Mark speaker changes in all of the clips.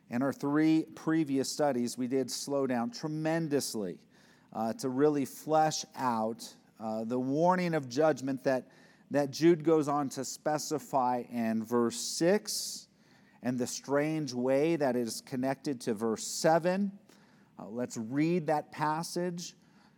Speaker 1: In our 3 previous studies, we did slow down tremendously to really flesh out the warning of judgment that Jude goes on to specify in verse 6 and the strange way that is connected to verse 7. Let's read that passage.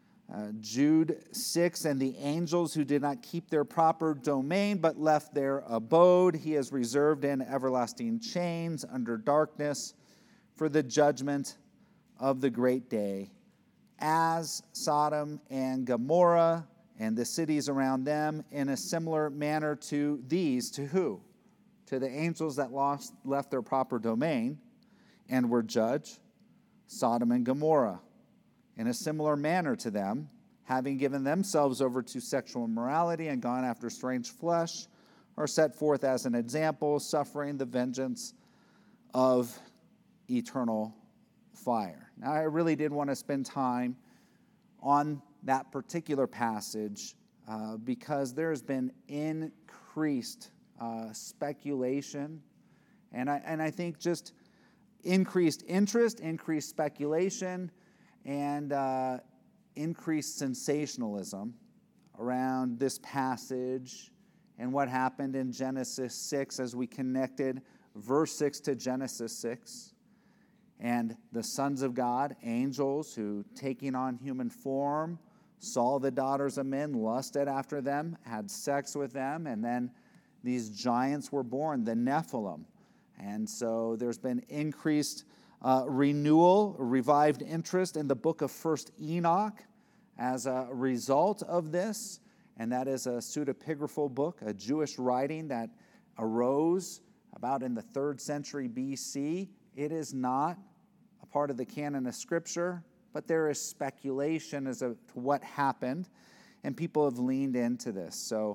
Speaker 1: Jude 6, and the angels who did not keep their proper domain but left their abode, he has reserved in everlasting chains under darkness for the judgment of the great day, as Sodom and Gomorrah and the cities around them, in a similar manner to these. To who? To the angels that left their proper domain and were judged, Sodom and Gomorrah. In a similar manner to them, having given themselves over to sexual immorality and gone after strange flesh, are set forth as an example, suffering the vengeance of eternal fire. Now, I really did want to spend time on that particular passage because there's been increased speculation, and I think just increased interest, increased speculation, and increased sensationalism around this passage and what happened in Genesis 6 as we connected verse 6 to Genesis 6. And the sons of God, angels who, taking on human form, saw the daughters of men, lusted after them, had sex with them, and then these giants were born, the Nephilim. And so there's been increased renewal, revived interest in the book of 1st Enoch as a result of this. And that is a pseudepigraphal book, a Jewish writing that arose about in the 3rd century BC. It is not a part of the canon of Scripture, but there is speculation as to what happened, and people have leaned into this. So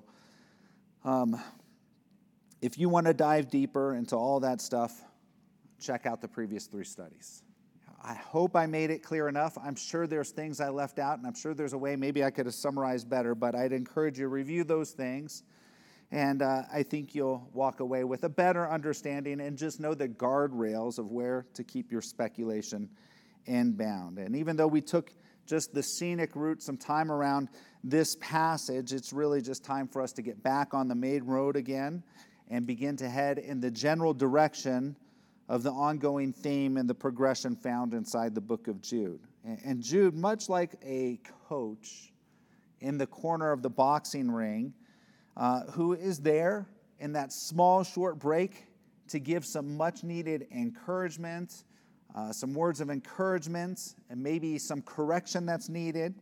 Speaker 1: if you want to dive deeper into all that stuff, check out the previous 3 studies. I hope I made it clear enough. I'm sure there's things I left out, and I'm sure there's a way maybe I could have summarized better, but I'd encourage you to review those things, and I think you'll walk away with a better understanding and just know the guardrails of where to keep your speculation in bound. And even though we took just the scenic route, some time around this passage, it's really just time for us to get back on the main road again and begin to head in the general direction of the ongoing theme and the progression found inside the book of Jude. And Jude, much like a coach in the corner of the boxing ring, who is there in that small, short break to give some much-needed encouragement, some words of encouragement, and maybe some correction that's needed.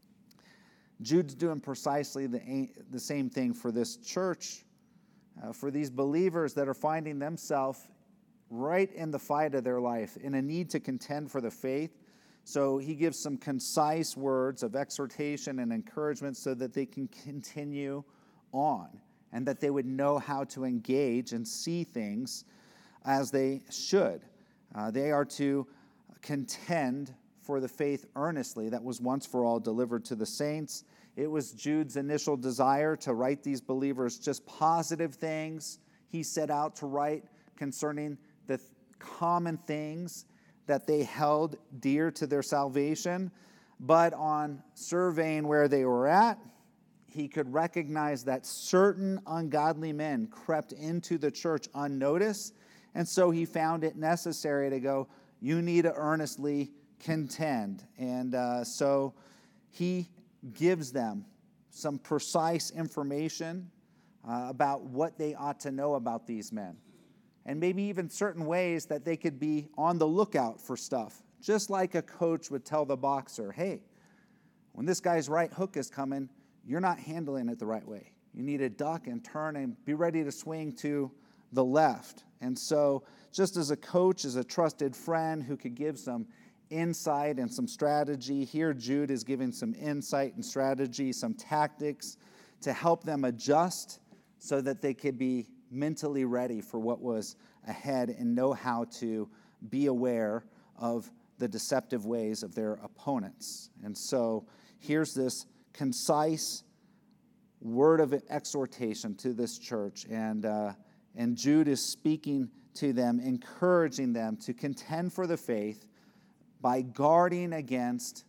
Speaker 1: Jude's doing precisely the same thing for this church, for these believers that are finding themselves right in the fight of their life, in a need to contend for the faith. So he gives some concise words of exhortation and encouragement so that they can continue on and that they would know how to engage and see things as they should. They are to contend for the faith earnestly that was once for all delivered to the saints. It was Jude's initial desire to write these believers just positive things. He set out to write concerning the common things that they held dear to their salvation. But on surveying where they were at, he could recognize that certain ungodly men crept into the church unnoticed. And so he found it necessary to go, you need to earnestly contend. And so he gives them some precise information about what they ought to know about these men. And maybe even certain ways that they could be on the lookout for stuff. Just like a coach would tell the boxer, hey, when this guy's right hook is coming, you're not handling it the right way. You need to duck and turn and be ready to swing to the left. And so just as a coach is a trusted friend who could give some insight and some strategy, here Jude is giving some insight and strategy, some tactics to help them adjust so that they could be mentally ready for what was ahead and know how to be aware of the deceptive ways of their opponents. And so here's this concise word of exhortation to this church. And Jude is speaking to them, encouraging them to contend for the faith by guarding against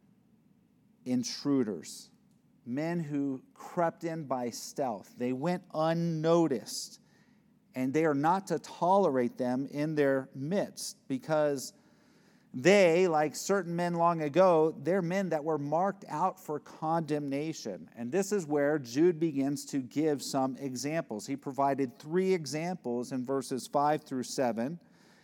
Speaker 1: intruders, men who crept in by stealth. They went unnoticed, and they are not to tolerate them in their midst, because they, like certain men long ago, they're men that were marked out for condemnation. And this is where Jude begins to give some examples. He provided 3 examples in verses 5 through 7.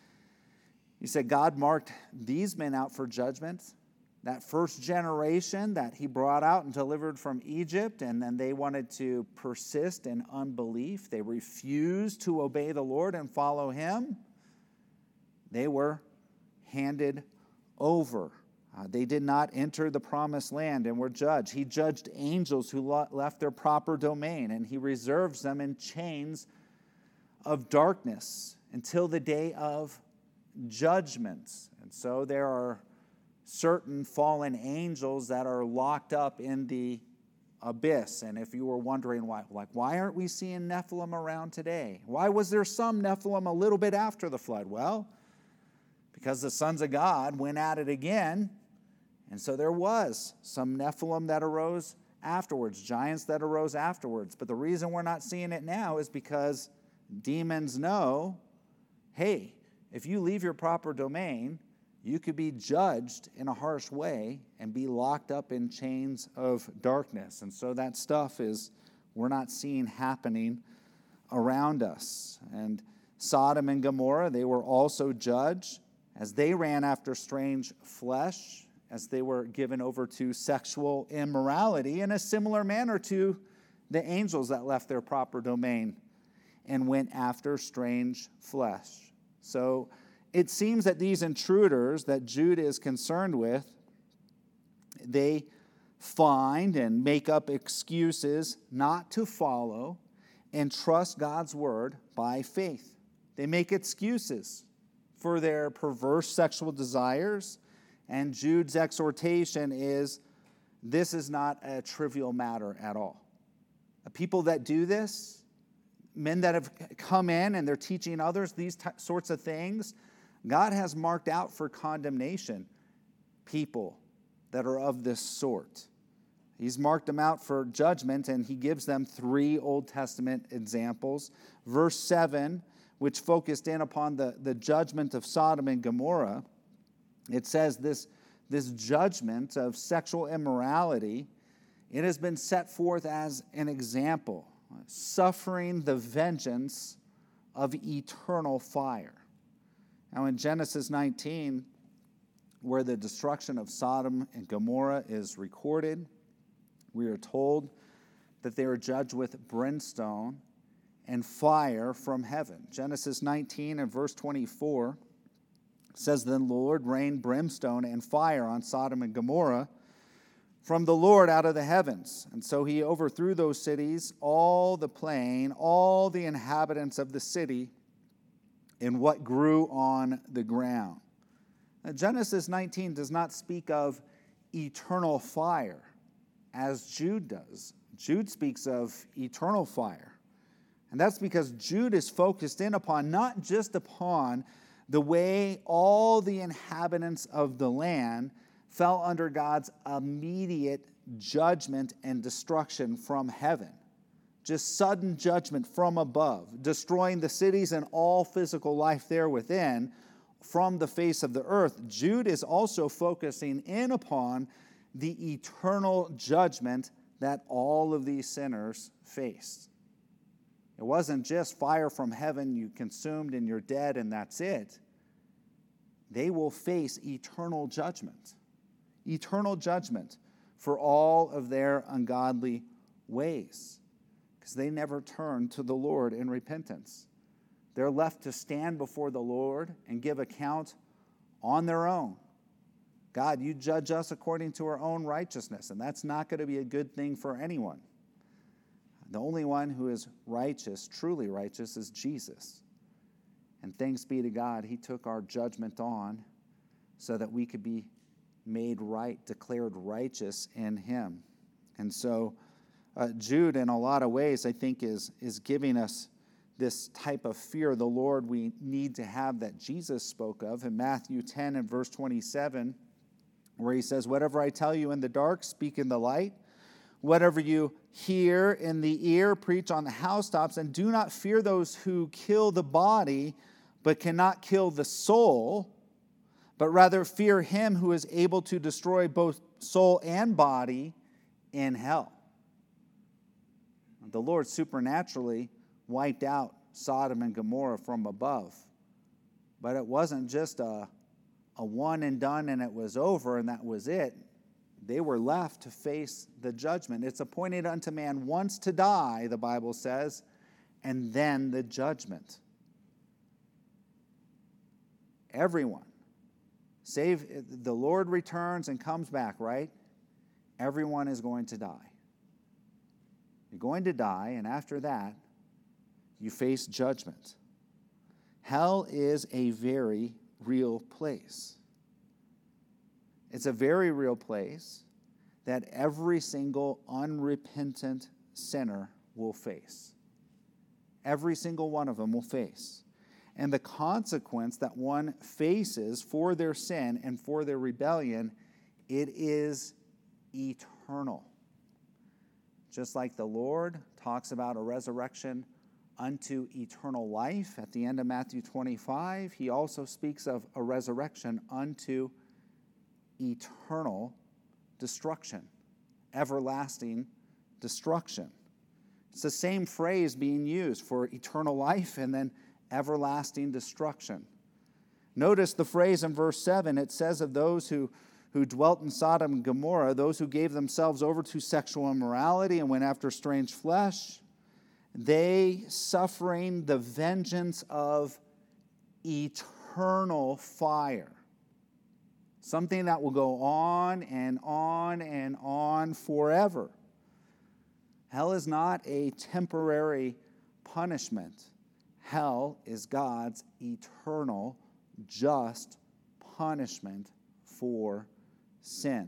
Speaker 1: He said God marked these men out for judgment. That first generation that he brought out and delivered from Egypt, and then they wanted to persist in unbelief. They refused to obey the Lord and follow him. They were handed over. They did not enter the promised land and were judged. He judged angels who left their proper domain, and he reserves them in chains of darkness until the day of judgment. And so there are certain fallen angels that are locked up in the abyss. And if you were wondering why aren't we seeing Nephilim around today? Why was there some Nephilim a little bit after the flood? Well, because the sons of God went at it again, and so there was some Nephilim that arose afterwards, giants that arose afterwards. But the reason we're not seeing it now is because demons know, hey, if you leave your proper domain, you could be judged in a harsh way and be locked up in chains of darkness. And so that stuff we're not seeing happening around us. And Sodom and Gomorrah, they were also judged as they ran after strange flesh, as they were given over to sexual immorality, in a similar manner to the angels that left their proper domain and went after strange flesh. So it seems that these intruders that Jude is concerned with, they find and make up excuses not to follow and trust God's word by faith. They make excuses for their perverse sexual desires, and Jude's exhortation is, this is not a trivial matter at all. People that do this, men that have come in and they're teaching others these sorts of things, God has marked out for condemnation people that are of this sort. He's marked them out for judgment, and he gives them 3 Old Testament examples. Verse 7, which focused in upon the judgment of Sodom and Gomorrah, it says this judgment of sexual immorality, it has been set forth as an example, suffering the vengeance of eternal fire. Now in Genesis 19, where the destruction of Sodom and Gomorrah is recorded, we are told that they were judged with brimstone and fire from heaven. Genesis 19 and verse 24 says, Then the Lord rained brimstone and fire on Sodom and Gomorrah from the Lord out of the heavens. And so he overthrew those cities, all the plain, all the inhabitants of the city, and what grew on the ground. Now, Genesis 19 does not speak of eternal fire, as Jude does. Jude speaks of eternal fire. And that's because Jude is focused in upon, not just upon the way all the inhabitants of the land fell under God's immediate judgment and destruction from heaven. Just sudden judgment from above, destroying the cities and all physical life there within from the face of the earth. Jude is also focusing in upon the eternal judgment that all of these sinners faced. It wasn't just fire from heaven, you consumed and you're dead and that's it. They will face eternal judgment. Eternal judgment for all of their ungodly ways, because they never turned to the Lord in repentance. They're left to stand before the Lord and give account on their own. God, you judge us according to our own righteousness, and that's not going to be a good thing for anyone. The only one who is righteous, truly righteous, is Jesus. And thanks be to God, he took our judgment on so that we could be made right, declared righteous in him. And so Jude, in a lot of ways, I think, is giving us this type of fear of the Lord we need to have that Jesus spoke of in Matthew 10 and verse 27, where he says, "Whatever I tell you in the dark, speak in the light. Whatever you hear in the ear, preach on the housetops, and do not fear those who kill the body, but cannot kill the soul, but rather fear him who is able to destroy both soul and body in hell." The Lord supernaturally wiped out Sodom and Gomorrah from above. But it wasn't just a one and done and it was over and that was it. They were left to face the judgment. It's appointed unto man once to die, the Bible says, and then the judgment. Everyone, save the Lord returns and comes back, right? Everyone is going to die. You're going to die, and after that, you face judgment. Hell is a very real place. It's a very real place that every single unrepentant sinner will face. Every single one of them will face. And the consequence that one faces for their sin and for their rebellion, it is eternal. Just like the Lord talks about a resurrection unto eternal life at the end of Matthew 25, he also speaks of a resurrection unto eternal destruction, everlasting destruction. It's the same phrase being used for eternal life and then everlasting destruction. Notice the phrase in verse 7, it says of those who dwelt in Sodom and Gomorrah, those who gave themselves over to sexual immorality and went after strange flesh, they suffering the vengeance of eternal fire. Something that will go on and on and on forever. Hell is not a temporary punishment. Hell is God's eternal, just punishment for sin.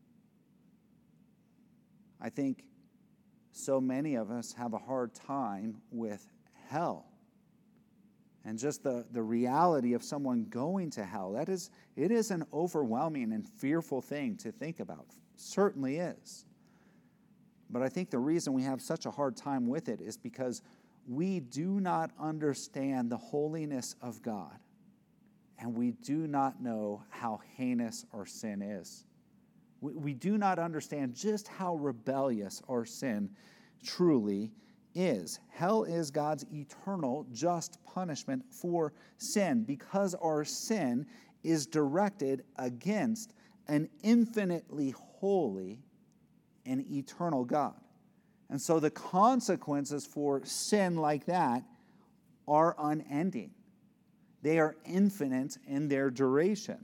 Speaker 1: I think so many of us have a hard time with hell. And just the reality of someone going to hell, it is an overwhelming and fearful thing to think about. Certainly is. But I think the reason we have such a hard time with it is because we do not understand the holiness of God. And we do not know how heinous our sin is. We do not understand just how rebellious our sin truly is. Hell is God's eternal, just punishment for sin because our sin is directed against an infinitely holy and eternal God. And so the consequences for sin like that are unending. They are infinite in their duration.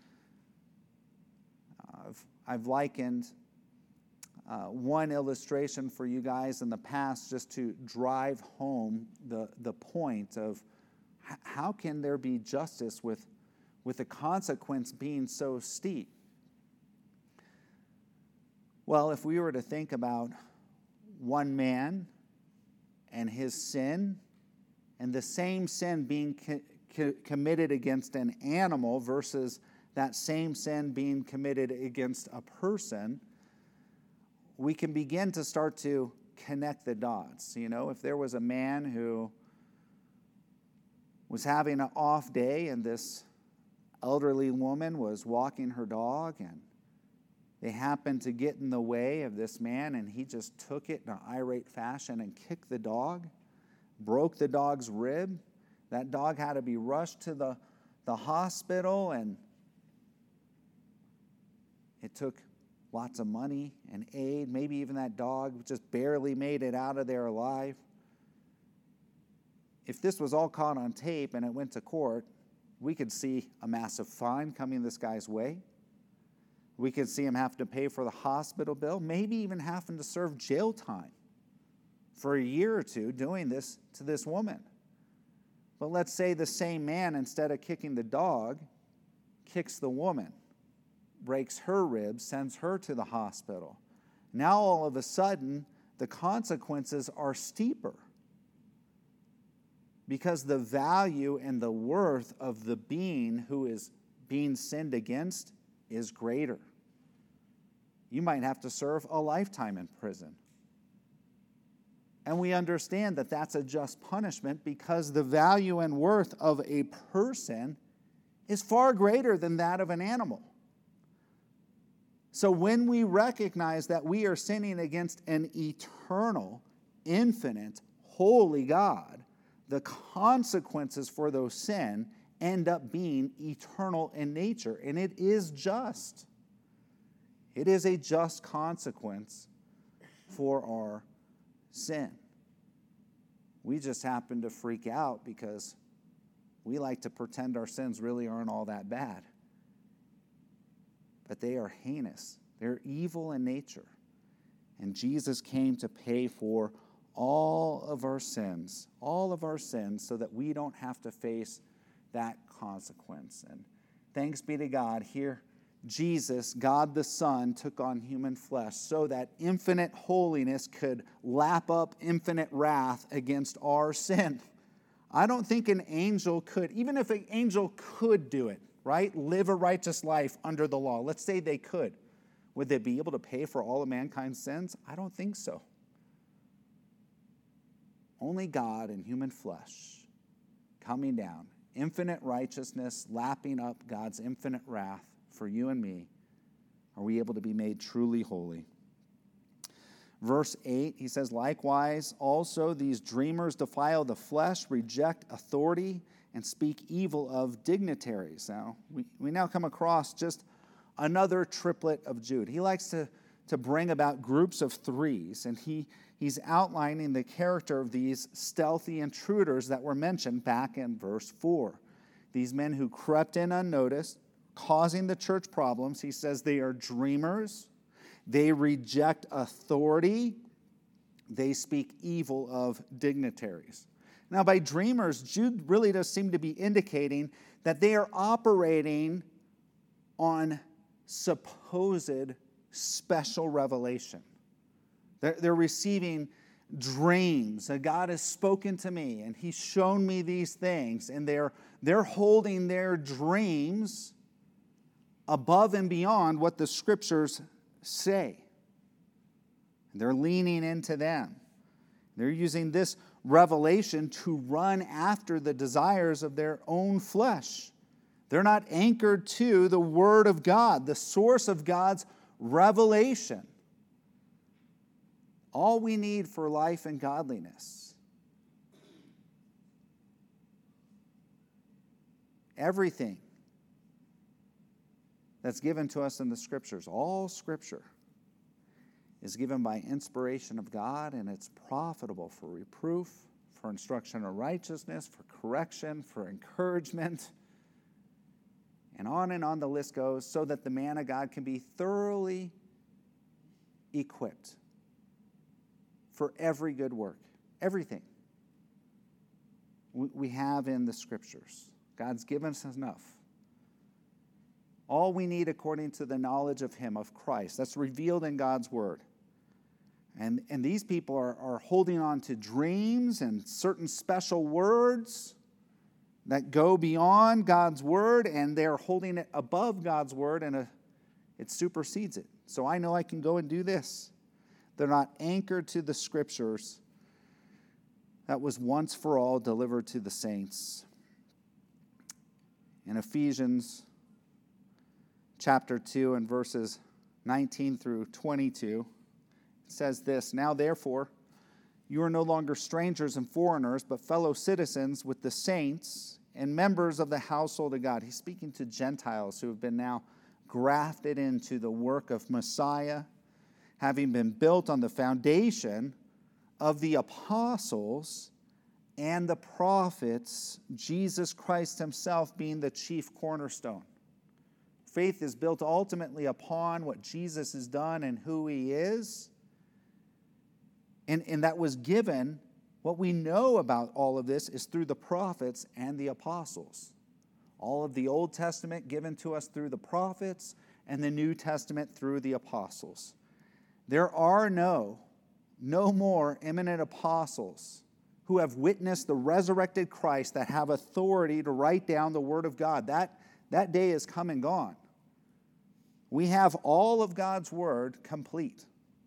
Speaker 1: I've likened one illustration for you guys in the past just to drive home the point of how can there be justice with the consequence being so steep? Well, if we were to think about one man and his sin, and the same sin being committed against an animal versus that same sin being committed against a person, we can begin to start to connect the dots. You know, if there was a man who was having an off day and this elderly woman was walking her dog and they happened to get in the way of this man and he just took it in an irate fashion and kicked the dog, broke the dog's rib. That dog had to be rushed to the hospital, and it took lots of money and aid. Maybe even that dog just barely made it out of there alive. If this was all caught on tape and it went to court, we could see a massive fine coming this guy's way. We could see him have to pay for the hospital bill, maybe even having to serve jail time for a year or two doing this to this woman. But let's say the same man, instead of kicking the dog, kicks the woman, breaks her ribs, sends her to the hospital. Now all of a sudden, the consequences are steeper. because the value and the worth of the being who is being sinned against is greater. You might have to serve a lifetime in prison. And we understand that that's a just punishment because the value and worth of a person is far greater than that of an animal. So when we recognize that we are sinning against an eternal, infinite, holy God, the consequences for those sin end up being eternal in nature, and it is just. It is a just consequence for our sin. We just happen to freak out because we like to pretend our sins really aren't all that bad. But they are heinous. They're evil in nature. And Jesus came to pay for all of our sins, so that we don't have to face that consequence. And thanks be to God, here Jesus, God the Son, took on human flesh so that infinite holiness could lap up infinite wrath against our sin. I don't think an angel could, even if an angel could do it, right? Live a righteous life under the law. Let's say they could. Would they be able to pay for all of mankind's sins? I don't think so. Only God in human flesh coming down, infinite righteousness, lapping up God's infinite wrath for you and me, are we able to be made truly holy. Verse 8, he says, likewise, also these dreamers defile the flesh, reject authority, and speak evil of dignitaries. Now, we now come across just another triplet of Jude. He likes to bring about groups of threes, and he's outlining the character of these stealthy intruders that were mentioned back in verse 4. These men who crept in unnoticed, causing the church problems. He says they are dreamers. They reject authority. They speak evil of dignitaries. Now, by dreamers, Jude really does seem to be indicating that they are operating on supposed special revelation. They're receiving dreams. God has spoken to me, and He's shown me these things, and they're holding their dreams above and beyond what the Scriptures say. They're leaning into them. They're using this revelation to run after the desires of their own flesh. They're not anchored to the Word of God, the source of God's revelation. All we need for life and godliness. Everything that's given to us in the Scriptures, all Scripture, is given by inspiration of God, and it's profitable for reproof, for instruction in righteousness, for correction, for encouragement, and on the list goes, so that the man of God can be thoroughly equipped for every good work. Everything we have in the Scriptures. God's given us enough. All we need according to the knowledge of Him, of Christ. That's revealed in God's Word. And these people are holding on to dreams and certain special words that go beyond God's Word, and they're holding it above God's Word, and it supersedes it. So I know I can go and do this. They're not anchored to the Scriptures that was once for all delivered to the saints. In Ephesians chapter 2 and verses 19 through 22, it says this, now therefore, you are no longer strangers and foreigners, but fellow citizens with the saints and members of the household of God. He's speaking to Gentiles who have been now grafted into the work of Messiah, having been built on the foundation of the apostles and the prophets, Jesus Christ Himself being the chief cornerstone. Faith is built ultimately upon what Jesus has done and who He is. And that was given, what we know about all of this is through the prophets and the apostles. All of the Old Testament given to us through the prophets, and the New Testament through the apostles. There are no more eminent apostles who have witnessed the resurrected Christ, that have authority to write down the Word of God. That day is come and gone. We have all of God's Word complete.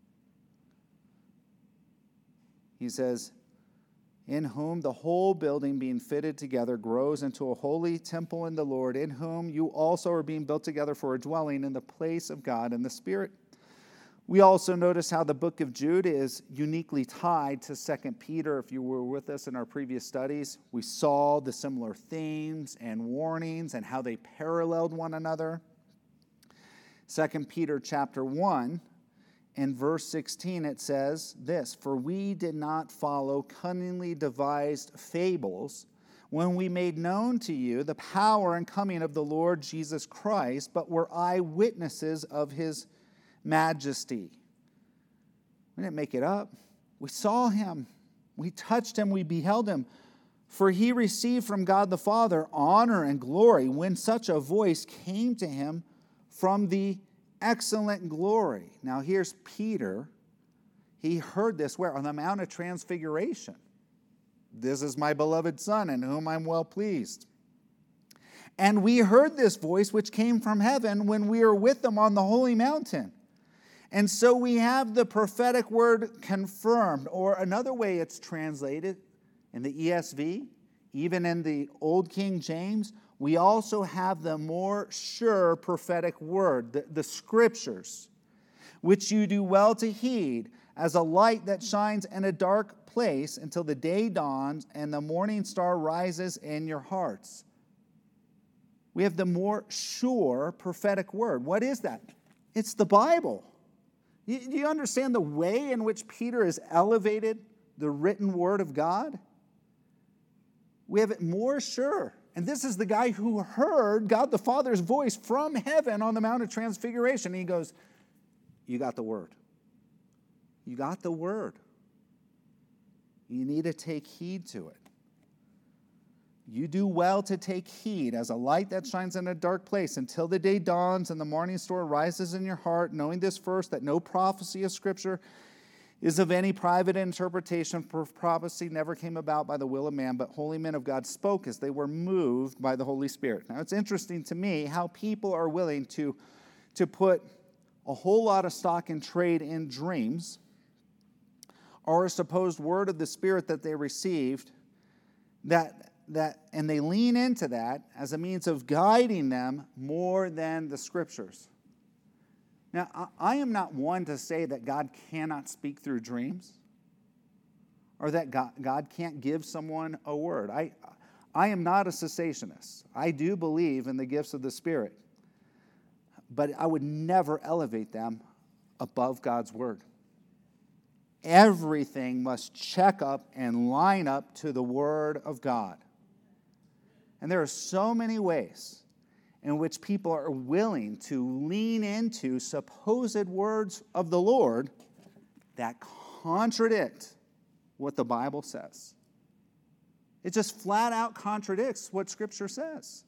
Speaker 1: He says, in whom the whole building being fitted together grows into a holy temple in the Lord, in whom you also are being built together for a dwelling in the place of God in the Spirit. We also notice how the book of Jude is uniquely tied to 2 Peter. If you were with us in our previous studies, we saw the similar themes and warnings and how they paralleled one another. 2 Peter chapter 1, in verse 16, it says this, "For we did not follow cunningly devised fables when we made known to you the power and coming of the Lord Jesus Christ, but were eyewitnesses of his majesty." We didn't make it up. We saw him. We touched him. We beheld him. For he received from God the Father honor and glory when such a voice came to him from the excellent glory. Now here's Peter. He heard this where? On the Mount of Transfiguration. This is my beloved Son in whom I'm well pleased. And we heard this voice which came from heaven when we were with them on the holy mountain. And so we have the prophetic word confirmed, or another way it's translated in the ESV, even in the Old King James, we also have the more sure prophetic word, the scriptures, which you do well to heed, as a light that shines in a dark place until the day dawns and the morning star rises in your hearts. We have the more sure prophetic word. What is that? It's the Bible. Do you understand the way in which Peter has elevated the written word of God? We have it more sure. And this is the guy who heard God the Father's voice from heaven on the Mount of Transfiguration. And he goes, you got the word. You got the word. You need to take heed to it. You do well to take heed as a light that shines in a dark place until the day dawns and the morning star rises in your heart, knowing this first, that no prophecy of Scripture is of any private interpretation, for prophecy never came about by the will of man, but holy men of God spoke as they were moved by the Holy Spirit. Now, it's interesting to me how people are willing to put a whole lot of stock and trade in dreams or a supposed word of the Spirit that they received, and they lean into that as a means of guiding them more than the Scriptures. Now, I am not one to say that God cannot speak through dreams or that God can't give someone a word. I am not a cessationist. I do believe in the gifts of the Spirit, but I would never elevate them above God's word. Everything must check up and line up to the word of God. And there are so many ways in which people are willing to lean into supposed words of the Lord that contradict what the Bible says. It just flat out contradicts what Scripture says.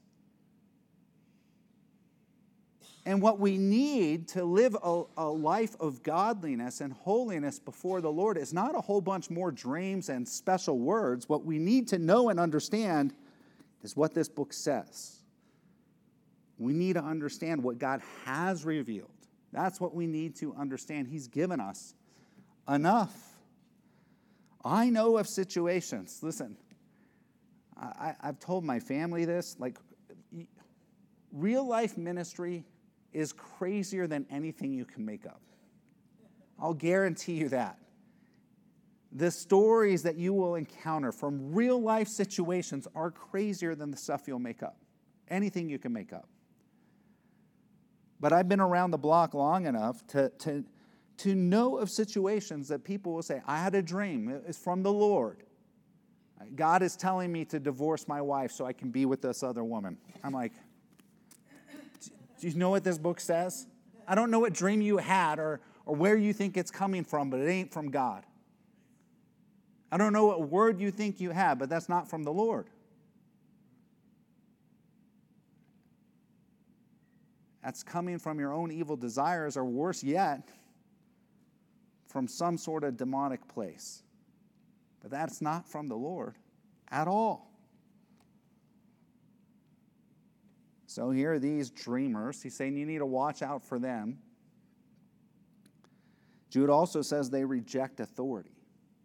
Speaker 1: And what we need to live a life of godliness and holiness before the Lord is not a whole bunch more dreams and special words. What we need to know and understand is what this book says. We need to understand what God has revealed. That's what we need to understand. He's given us enough. I know of situations, listen, I've told my family this, like, real life ministry is crazier than anything you can make up. I'll guarantee you that. The stories that you will encounter from real life situations are crazier than the stuff you'll make up. Anything you can make up. But I've been around the block long enough to know of situations that people will say, I had a dream. It's from the Lord. God is telling me to divorce my wife so I can be with this other woman. I'm like, do you know what this book says? I don't know what dream you had or where you think it's coming from, but it ain't from God. I don't know what word you think you have, but that's not from the Lord. That's coming from your own evil desires, or worse yet, from some sort of demonic place. But that's not from the Lord at all. So here are these dreamers. He's saying you need to watch out for them. Jude also says they reject authority.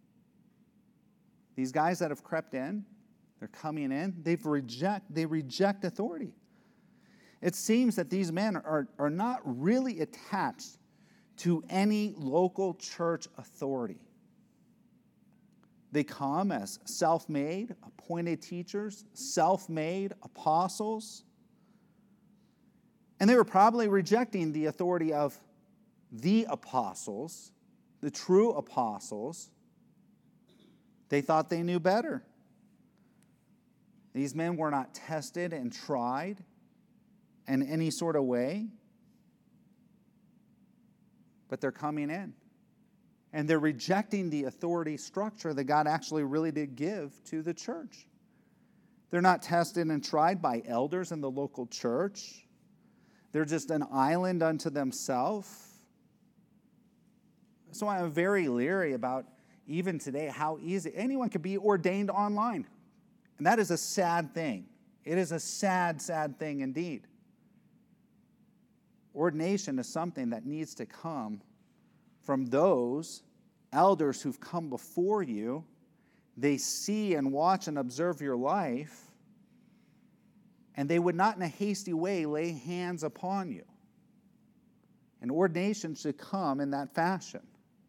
Speaker 1: These guys that have crept in, they're coming in, they reject authority. It seems that these men are not really attached to any local church authority. They come as self-made, appointed teachers, self-made apostles. And they were probably rejecting the authority of the apostles, the true apostles. They thought they knew better. These men were not tested and tried in any sort of way. But they're coming in. And they're rejecting the authority structure that God actually really did give to the church. They're not tested and tried by elders in the local church. They're just an island unto themselves. So I'm very leery about, even today, how easy anyone could be ordained online. And that is a sad thing. It is a sad, sad thing indeed. Ordination is something that needs to come from those elders who've come before you. They see and watch and observe your life, and they would not in a hasty way lay hands upon you. And ordination should come in that fashion.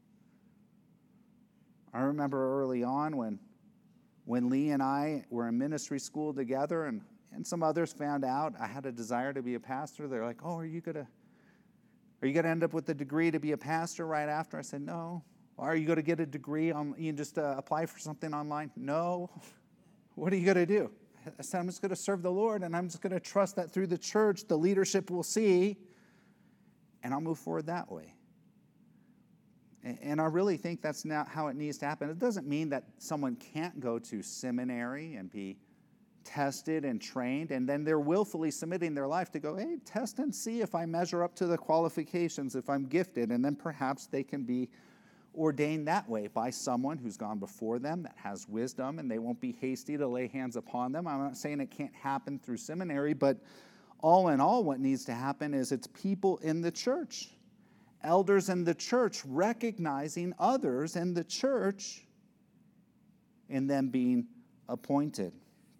Speaker 1: I remember early on when Lee and I were in ministry school together, and some others found out I had a desire to be a pastor. They're like, "Oh, are you gonna end up with the degree to be a pastor right after?" I said, "No." "Are you going to get a degree on? You just apply for something online?" "No." "What are you going to do?" I said, "I'm just going to serve the Lord, and I'm just going to trust that through the church, the leadership will see, and I'll move forward that way." And I really think that's not how it needs to happen. It doesn't mean that someone can't go to seminary and be tested and trained, and then they're willfully submitting their life to go, "Hey, test and see if I measure up to the qualifications, if I'm gifted," and then perhaps they can be ordained that way by someone who's gone before them that has wisdom, and they won't be hasty to lay hands upon them. I'm not saying it can't happen through seminary, but all in all, what needs to happen is it's people in the church, elders in the church, recognizing others in the church and them being appointed.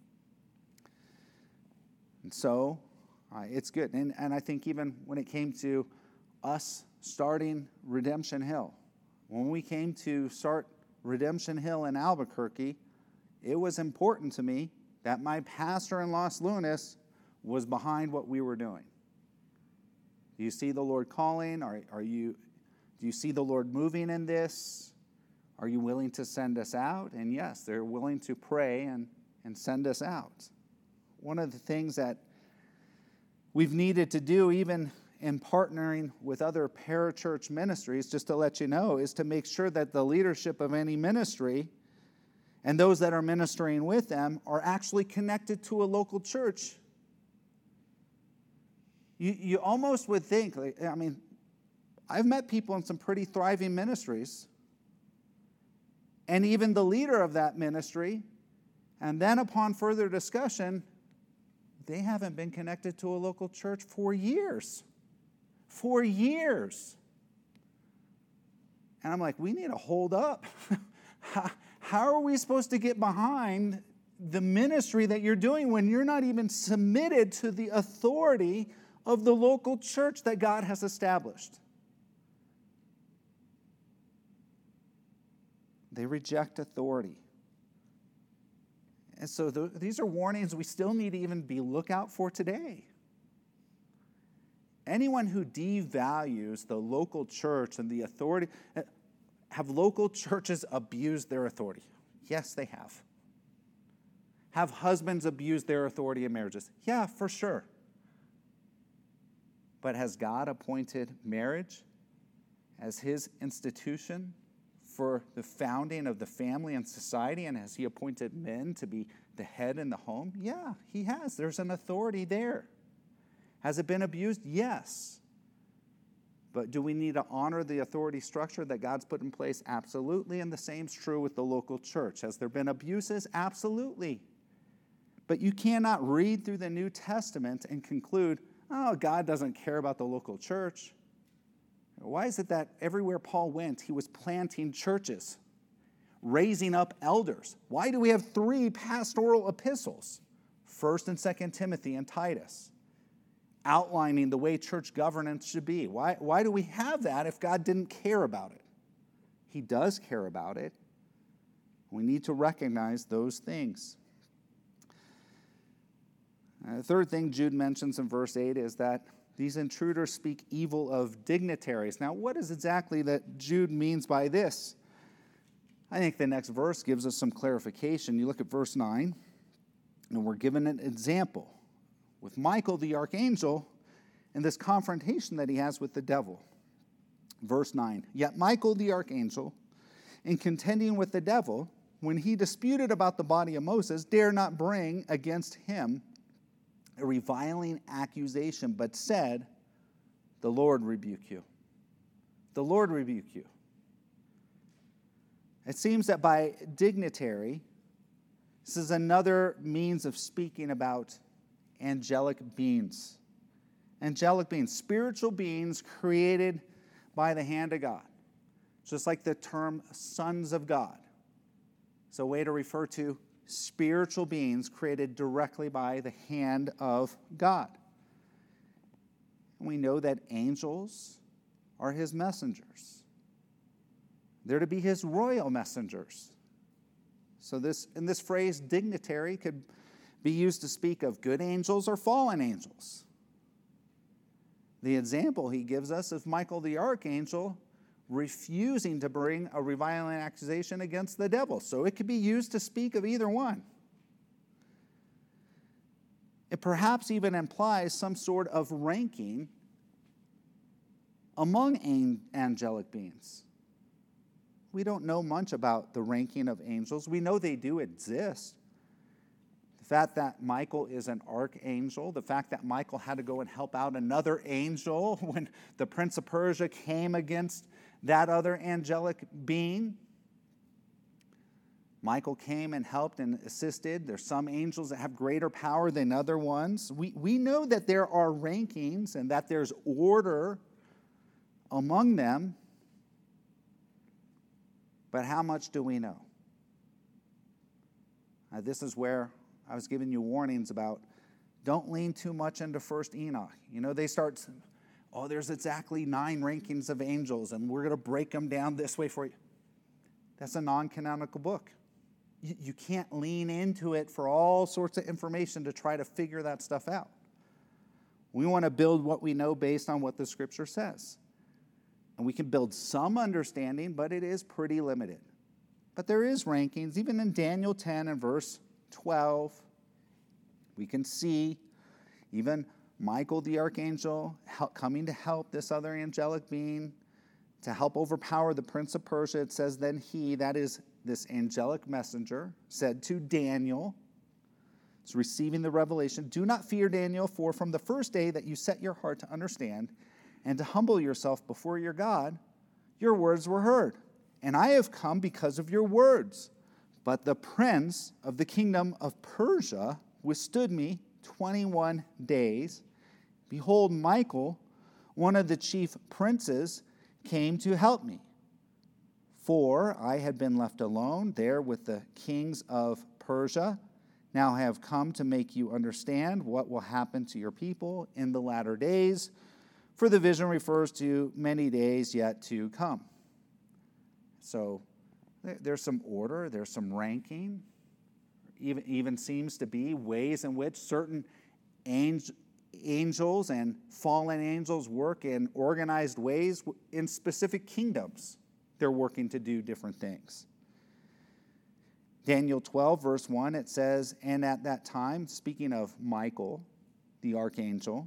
Speaker 1: And so it's good. And I think even when it came to us starting Redemption Hill, when we came to start Redemption Hill in Albuquerque, it was important to me that my pastor in Los Lunas was behind what we were doing. Do you see the Lord calling? Do you see the Lord moving in this? Are you willing to send us out? And yes, they're willing to pray and send us out. One of the things that we've needed to do, even in partnering with other parachurch ministries, just to let you know, is to make sure that the leadership of any ministry and those that are ministering with them are actually connected to a local church. You almost would think, I've met people in some pretty thriving ministries, and even the leader of that ministry, and then upon further discussion, they haven't been connected to a local church for years. For years. And I'm like, we need to hold up. How are we supposed to get behind the ministry that you're doing when you're not even submitted to the authority of the local church that God has established? They reject authority. And so these are warnings we still need to even be lookout for today. Anyone who devalues the local church and the authority, have local churches abused their authority? Yes, they have. Have husbands abused their authority in marriages? Yeah, for sure. But has God appointed marriage as his institution for the founding of the family and society, and has he appointed men to be the head in the home? Yeah, he has. There's an authority there. Has it been abused? Yes. But do we need to honor the authority structure that God's put in place? Absolutely. And the same's true with the local church. Has there been abuses? Absolutely. But you cannot read through the New Testament and conclude, oh, God doesn't care about the local church. Why is it that everywhere Paul went, he was planting churches, raising up elders? Why do we have 3 pastoral epistles, 1st and 2nd Timothy and Titus, outlining the way church governance should be? Why do we have that if God didn't care about it? He does care about it. We need to recognize those things. The third thing Jude mentions in verse 8 is that these intruders speak evil of dignitaries. Now, what is exactly that Jude means by this? I think the next verse gives us some clarification. You look at verse 9, and we're given an example with Michael the archangel and this confrontation that he has with the devil. Verse 9, yet Michael the archangel, in contending with the devil, when he disputed about the body of Moses, dare not bring against him a reviling accusation, but said, the Lord rebuke you. The Lord rebuke you. It seems that by dignitary, this is another means of speaking about angelic beings. Angelic beings, spiritual beings created by the hand of God. Just like the term sons of God. It's a way to refer to spiritual beings created directly by the hand of God. And we know that angels are his messengers. They're to be his royal messengers. So this phrase, dignitary, could be used to speak of good angels or fallen angels. The example he gives us of Michael the archangel refusing to bring a reviling accusation against the devil. So it could be used to speak of either one. It perhaps even implies some sort of ranking among angelic beings. We don't know much about the ranking of angels. We know they do exist. The fact that Michael is an archangel, the fact that Michael had to go and help out another angel when the Prince of Persia came against that other angelic being. Michael came and helped and assisted. There's some angels that have greater power than other ones. We know that there are rankings and that there's order among them. But how much do we know? This is where I was giving you warnings about don't lean too much into First Enoch. You know, they start, there's exactly 9 rankings of angels, and we're going to break them down this way for you. That's a non-canonical book. You can't lean into it for all sorts of information to try to figure that stuff out. We want to build what we know based on what the Scripture says. And we can build some understanding, but it is pretty limited. But there is rankings. Even in Daniel 10 and verse 12, we can see even Michael the archangel coming to help this other angelic being, to help overpower the Prince of Persia. It says, then he, that is this angelic messenger, said to Daniel, is receiving the revelation, do not fear, Daniel, for from the first day that you set your heart to understand and to humble yourself before your God, your words were heard. And I have come because of your words. But the prince of the kingdom of Persia withstood me 21 days. Behold, Michael, one of the chief princes, came to help me. For I had been left alone there with the kings of Persia. Now I have come to make you understand what will happen to your people in the latter days. For the vision refers to many days yet to come. So there's some order, there's some ranking. Even seems to be ways in which certain angels and fallen angels work in organized ways in specific kingdoms. They're working to do different things. Daniel 12, verse 1, it says, and at that time, speaking of Michael, the archangel,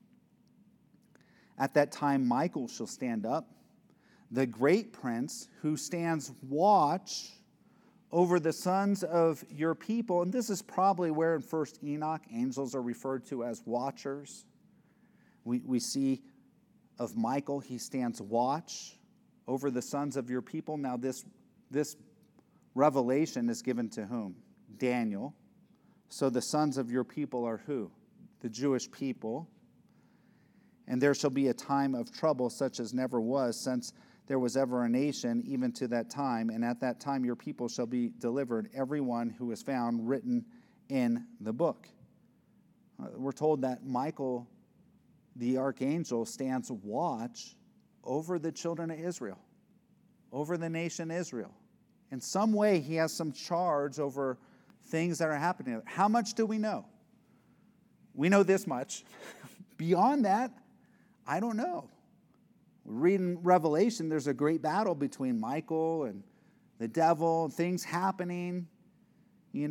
Speaker 1: at that time Michael shall stand up, the great prince who stands watch over the sons of your people. And this is probably where in First Enoch angels are referred to as watchers. We see of Michael. He stands watch over the sons of your people. Now this revelation is given to whom? Daniel. So the sons of your people are who? The Jewish people. And there shall be a time of trouble such as never was since there was ever a nation, even to that time. And at that time your people shall be delivered, every one who is found written in the book. We're told that Michael, the archangel, stands watch over the children of Israel, over the nation Israel. In some way, he has some charge over things that are happening. How much do we know? We know this much. Beyond that, I don't know. We read in Revelation, there's a great battle between Michael and the devil, things happening, in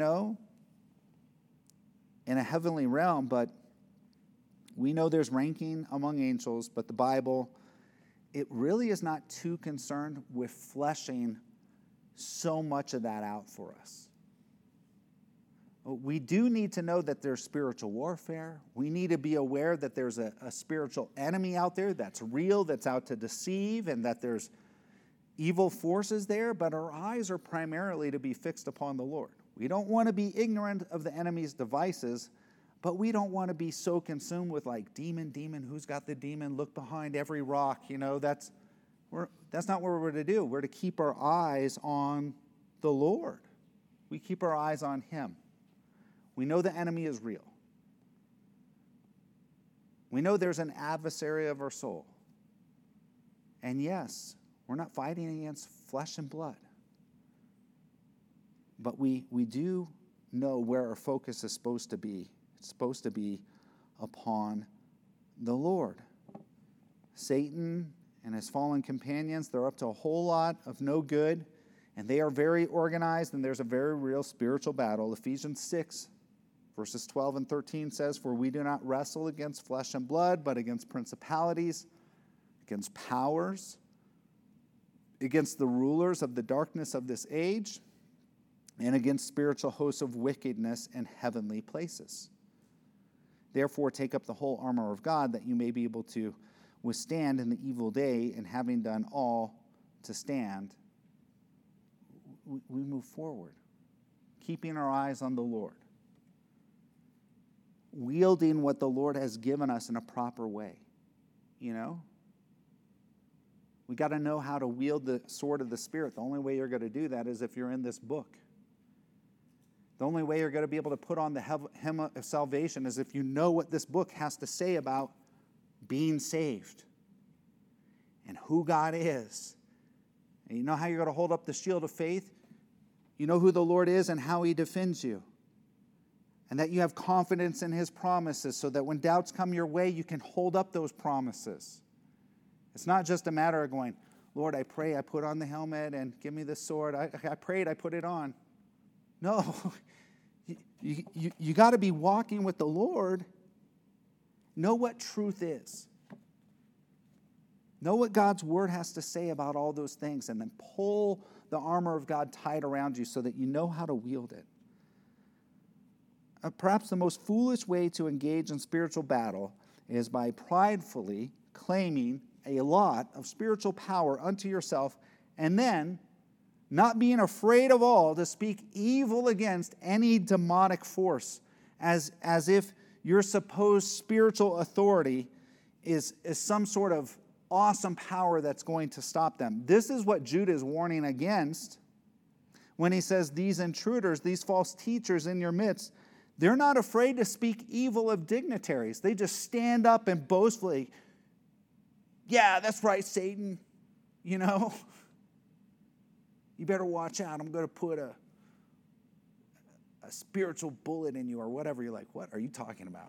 Speaker 1: a heavenly realm, but we know there's ranking among angels, but the Bible, it really is not too concerned with fleshing so much of that out for us. We do need to know that there's spiritual warfare. We need to be aware that there's a spiritual enemy out there that's real, that's out to deceive, and that there's evil forces there, but our eyes are primarily to be fixed upon the Lord. We don't want to be ignorant of the enemy's devices, but we don't want to be so consumed with demon, who's got the demon, look behind every rock. That's not what we're to do. We're to keep our eyes on the Lord. We keep our eyes on him. We know the enemy is real. We know there's an adversary of our soul. And yes, we're not fighting against flesh and blood. But we do know where our focus is supposed to be. It's supposed to be upon the Lord. Satan and his fallen companions, they're up to a whole lot of no good, and they are very organized, and there's a very real spiritual battle. Ephesians 6, verses 12 and 13 says, "For we do not wrestle against flesh and blood, but against principalities, against powers, against the rulers of the darkness of this age, and against spiritual hosts of wickedness in heavenly places. Therefore, take up the whole armor of God, that you may be able to withstand in the evil day, and having done all to stand," we move forward, keeping our eyes on the Lord, wielding what the Lord has given us in a proper way. We got to know how to wield the sword of the Spirit. The only way you're going to do that is if you're in this book. The only way you're going to be able to put on the helmet of salvation is if you know what this book has to say about being saved and who God is. And you know how you're going to hold up the shield of faith? You know who the Lord is and how he defends you. And that you have confidence in his promises so that when doubts come your way, you can hold up those promises. It's not just a matter of going, "Lord, I pray I put on the helmet and give me the sword. I prayed, I put it on." No, you got to be walking with the Lord. Know what truth is. Know what God's word has to say about all those things, and then pull the armor of God tight around you so that you know how to wield it. Perhaps the most foolish way to engage in spiritual battle is by pridefully claiming a lot of spiritual power unto yourself, and then not being afraid of all to speak evil against any demonic force, as if your supposed spiritual authority is some sort of awesome power that's going to stop them. This is what Jude is warning against when he says these intruders, these false teachers in your midst, they're not afraid to speak evil of dignitaries. They just stand up and boastfully, "Yeah, that's right, Satan. You better watch out. I'm going to put a spiritual bullet in you," or whatever. You're like, "What are you talking about?"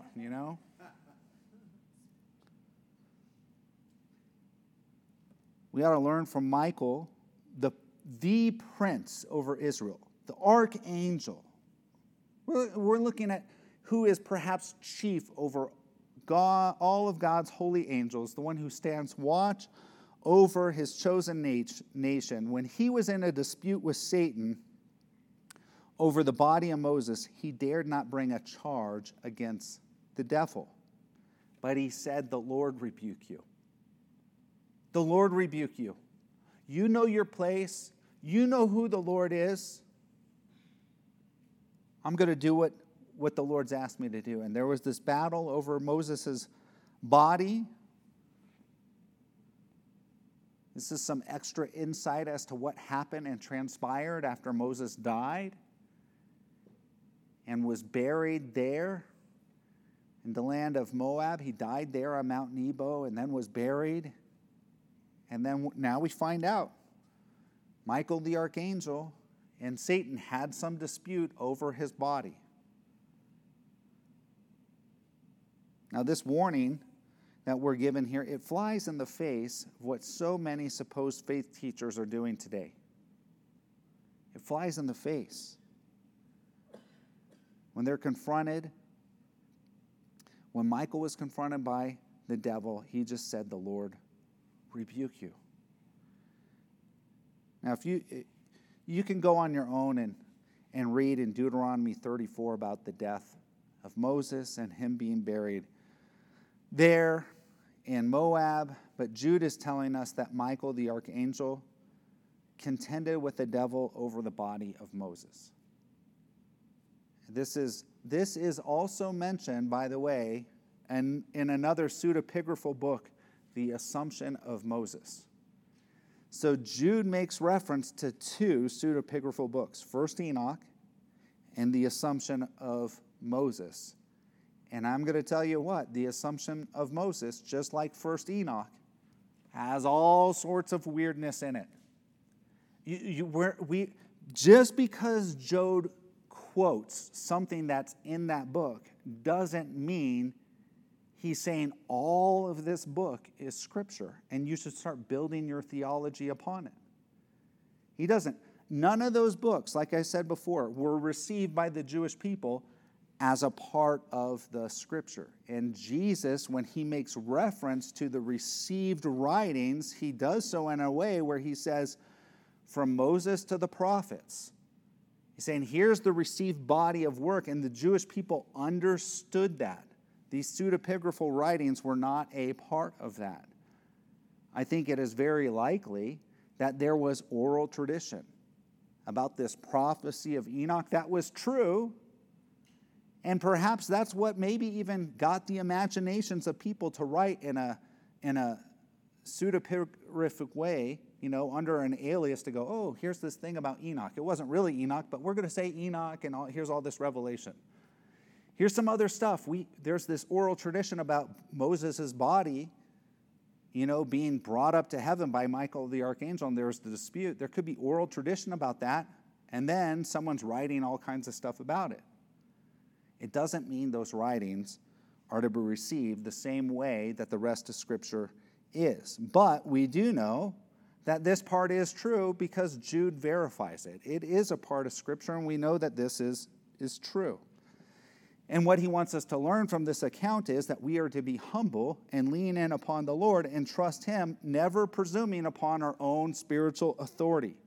Speaker 1: We ought to learn from Michael, the prince over Israel, the archangel. We're looking at who is perhaps chief over God, all of God's holy angels, the one who stands watch over his chosen nation. When he was in a dispute with Satan over the body of Moses, he dared not bring a charge against the devil. But he said, "The Lord rebuke you." The Lord rebuke you. You know your place. You know who the Lord is. I'm going to do what the Lord's asked me to do. And there was this battle over Moses' body. This is some extra insight as to what happened and transpired after Moses died and was buried there in the land of Moab. He died there on Mount Nebo and then was buried. And then now we find out Michael the archangel and Satan had some dispute over his body. Now this warning that we're given here, it flies in the face of what so many supposed faith teachers are doing today. It flies in the face. When they're confronted, when Michael was confronted by the devil, he just said, "The Lord rebuke you." Now, if you can go on your own and read in Deuteronomy 34 about the death of Moses and him being buried there in Moab, but Jude is telling us that Michael the archangel contended with the devil over the body of Moses. This is also mentioned, by the way, and in another pseudepigraphal book, The Assumption of Moses. So Jude makes reference to two pseudepigraphal books, First Enoch and The Assumption of Moses. And I'm going to tell you what, The Assumption of Moses, just like First Enoch, has all sorts of weirdness in it. Just because Jude quotes something that's in that book doesn't mean he's saying all of this book is Scripture and you should start building your theology upon it. He doesn't. None of those books, like I said before, were received by the Jewish people as a part of the Scripture. And Jesus, when he makes reference to the received writings, he does so in a way where he says, from Moses to the prophets. He's saying, here's the received body of work, and the Jewish people understood that. These pseudepigraphal writings were not a part of that. I think it is very likely that there was oral tradition about this prophecy of Enoch that was true, and perhaps that's what maybe even got the imaginations of people to write in a pseudepigraphic way, under an alias to go, oh, here's this thing about Enoch. It wasn't really Enoch, but we're going to say Enoch, and here's all this revelation. Here's some other stuff. There's this oral tradition about Moses' body, being brought up to heaven by Michael the archangel, and there's the dispute. There could be oral tradition about that, and then someone's writing all kinds of stuff about it. It doesn't mean those writings are to be received the same way that the rest of Scripture is. But we do know that this part is true because Jude verifies it. It is a part of Scripture, and we know that this is true. And what he wants us to learn from this account is that we are to be humble and lean in upon the Lord and trust Him, never presuming upon our own spiritual authority.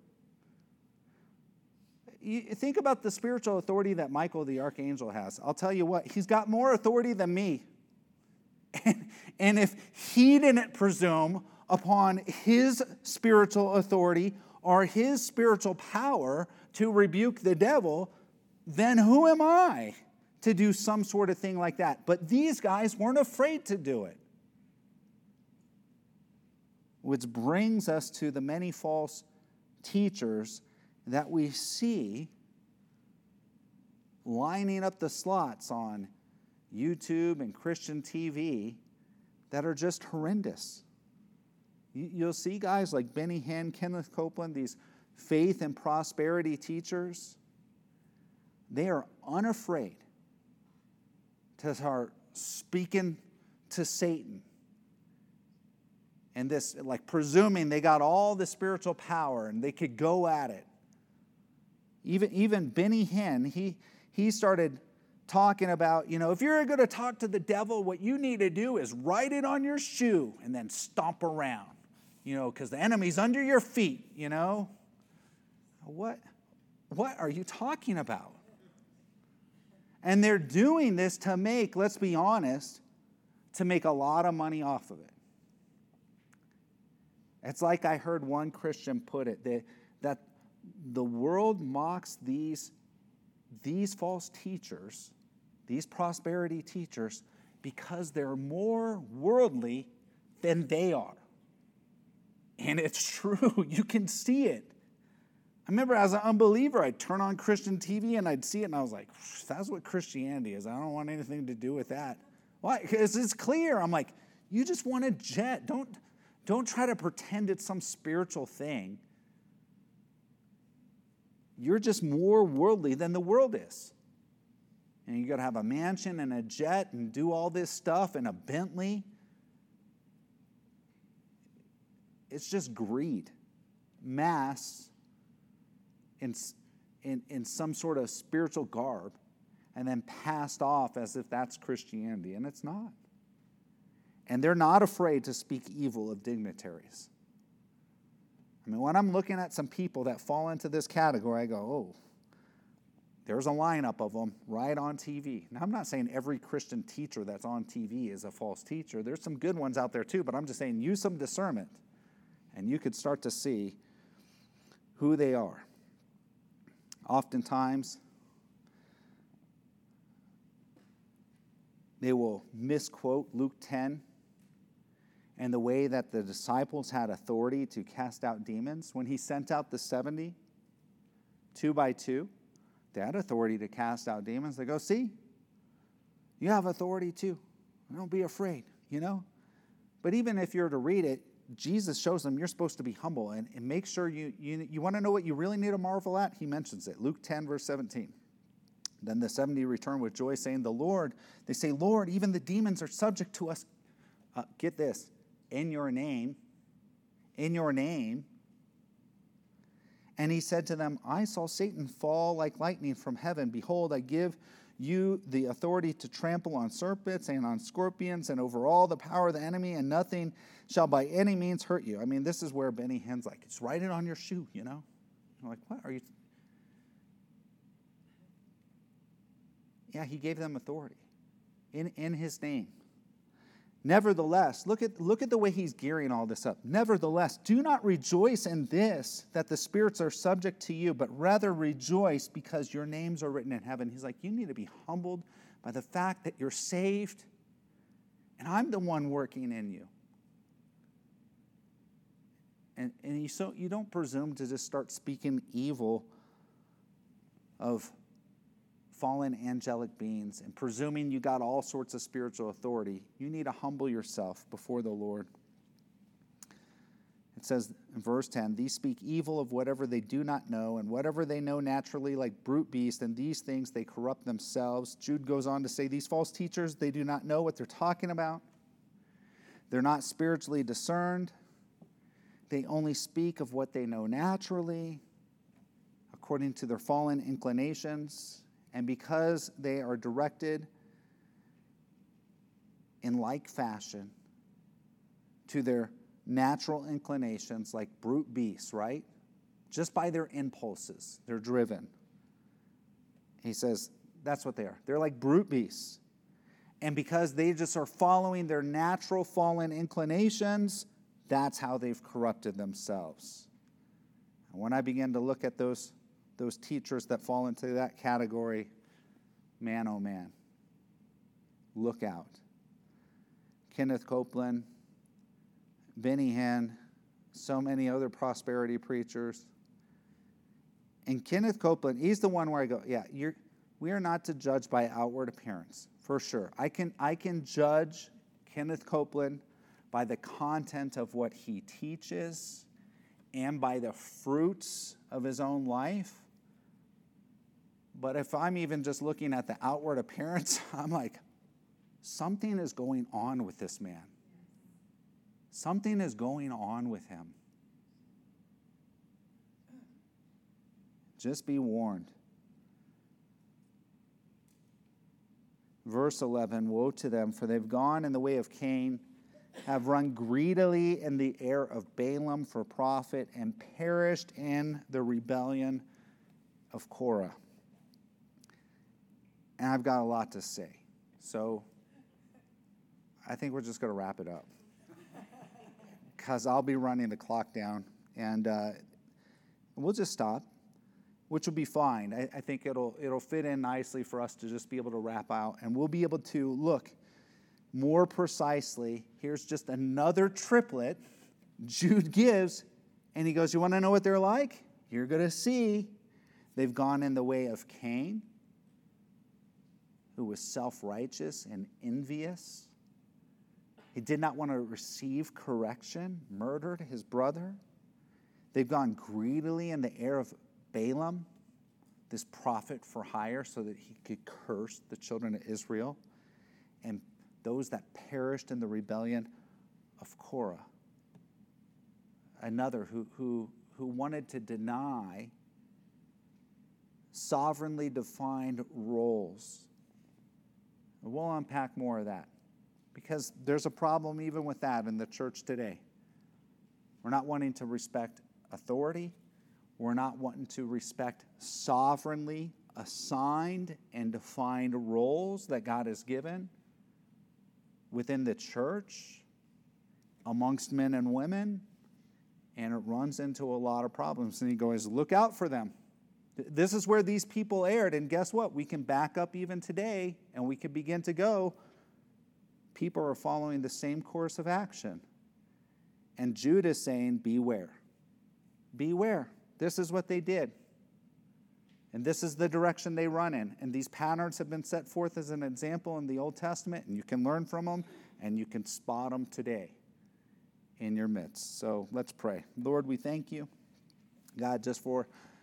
Speaker 1: You think about the spiritual authority that Michael the archangel has. I'll tell you what, he's got more authority than me. And if he didn't presume upon his spiritual authority or his spiritual power to rebuke the devil, then who am I to do some sort of thing like that? But these guys weren't afraid to do it. Which brings us to the many false teachers that we see lining up the slots on YouTube and Christian TV that are just horrendous. You'll see guys like Benny Hinn, Kenneth Copeland, these faith and prosperity teachers. They are unafraid to start speaking to Satan. And this, like presuming they got all the spiritual power and they could go at it. Even Benny Hinn, he started talking about, if you're going to talk to the devil, what you need to do is write it on your shoe and then stomp around, because the enemy's under your feet, What are you talking about? And they're doing this to make, let's be honest, to make a lot of money off of it. It's like I heard one Christian put it, that the world mocks these false teachers, these prosperity teachers, because they're more worldly than they are. And it's true. You can see it. I remember as an unbeliever, I'd turn on Christian TV and I'd see it and I was like, that's what Christianity is. I don't want anything to do with that. Why? Because it's clear. I'm like, you just want a jet. Don't try to pretend it's some spiritual thing. You're just more worldly than the world is. And you got to have a mansion and a jet and do all this stuff and a Bentley. It's just greed. Mass in some sort of spiritual garb and then passed off as if that's Christianity, and it's not. And they're not afraid to speak evil of dignitaries. I mean, when I'm looking at some people that fall into this category, I go, oh, there's a lineup of them right on TV. Now, I'm not saying every Christian teacher that's on TV is a false teacher. There's some good ones out there too, but I'm just saying use some discernment, and you could start to see who they are. Oftentimes, they will misquote Luke 10 and the way that the disciples had authority to cast out demons. When he sent out the 70, 2 by 2, they had authority to cast out demons. They go, see, you have authority too. Don't be afraid, But even if you're to read it, Jesus shows them you're supposed to be humble and make sure you want to know what you really need to marvel at? He mentions it. Luke 10, verse 17. Then the 70 return with joy, saying, they say, Lord, even the demons are subject to us. Get this, in your name. And he said to them, I saw Satan fall like lightning from heaven. Behold, I give you the authority to trample on serpents and on scorpions and over all the power of the enemy, and nothing shall by any means hurt you. I mean, this is where Benny Hinn's like, just write it on your shoe, I'm like, what are you? Yeah, he gave them authority in his name. Nevertheless, look at the way he's gearing all this up. Nevertheless, do not rejoice in this, that the spirits are subject to you, but rather rejoice because your names are written in heaven. He's like, you need to be humbled by the fact that you're saved, and I'm the one working in you. And you don't presume to just start speaking evil of fallen angelic beings and presuming you got all sorts of spiritual authority. You need to humble yourself before the Lord. It says in verse 10, these speak evil of whatever they do not know, and whatever they know naturally like brute beasts, and these things they corrupt themselves. Jude goes on to say, these false teachers, they do not know what they're talking about. They're not spiritually discerned. They only speak of what they know naturally, according to their fallen inclinations. And because they are directed in like fashion to their natural inclinations, like brute beasts, right? Just by their impulses, they're driven. He says that's what they are. They're like brute beasts. And because they just are following their natural fallen inclinations, that's how they've corrupted themselves. And when I began to look at those teachers that fall into that category, man, oh man, look out. Kenneth Copeland, Benny Hinn, so many other prosperity preachers. And Kenneth Copeland, he's the one where I go, yeah, we are not to judge by outward appearance, for sure. I can judge Kenneth Copeland by the content of what he teaches and by the fruits of his own life. But if I'm even just looking at the outward appearance, I'm like, something is going on with this man. Something is going on with him. Just be warned. Verse 11, woe to them, for they've gone in the way of Cain, have run greedily in the air of Balaam for profit, and perished in the rebellion of Korah. And I've got a lot to say. So I think we're just going to wrap it up. because I'll be running the clock down, and we'll just stop, which will be fine. I think it'll fit in nicely for us to just be able to wrap out, and we'll be able to look more precisely. Here's just another triplet Jude gives, and he goes, you want to know what they're like? You're going to see. They've gone in the way of Cain, who was self-righteous and envious. He did not want to receive correction, murdered his brother. They've gone greedily in the heir of Balaam, this prophet for hire, so that he could curse the children of Israel, and those that perished in the rebellion of Korah, another who wanted to deny sovereignly defined roles. And we'll unpack more of that, because there's a problem even with that in the church today. We're not wanting to respect authority. We're not wanting to respect sovereignly assigned and defined roles that God has given within the church, amongst men and women, and it runs into a lot of problems. And he goes, look out for them. This is where these people erred, and guess what? We can back up even today, and we can begin to go. People are following the same course of action. And Jude is saying, beware. Beware. This is what they did. And this is the direction they run in. And these patterns have been set forth as an example in the Old Testament, and you can learn from them, and you can spot them today in your midst. So let's pray. Lord, we thank you, God, just for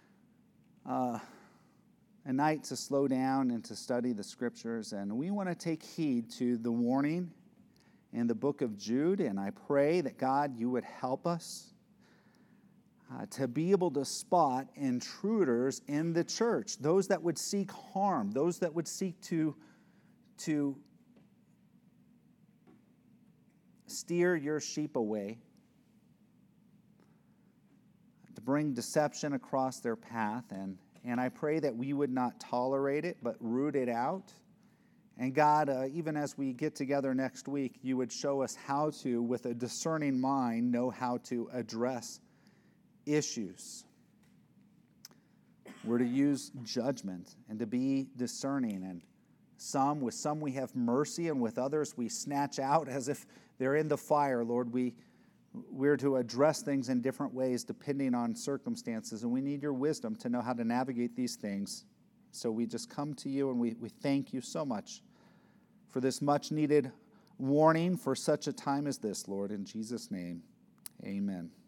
Speaker 1: a night to slow down and to study the Scriptures. And we want to take heed to the warning in the book of Jude, and I pray that, God, you would help us to be able to spot intruders in the church, those that would seek harm, those that would seek to steer your sheep away, to bring deception across their path. And I pray that we would not tolerate it, but root it out. And God, even as we get together next week, you would show us how to, with a discerning mind, know how to address issues. We're to use judgment and to be discerning. And with some we have mercy, and with others we snatch out as if they're in the fire. Lord, we're to address things in different ways depending on circumstances, and we need your wisdom to know how to navigate these things. So we just come to you, and we thank you so much for this much-needed warning for such a time as this, Lord. In Jesus' name, amen.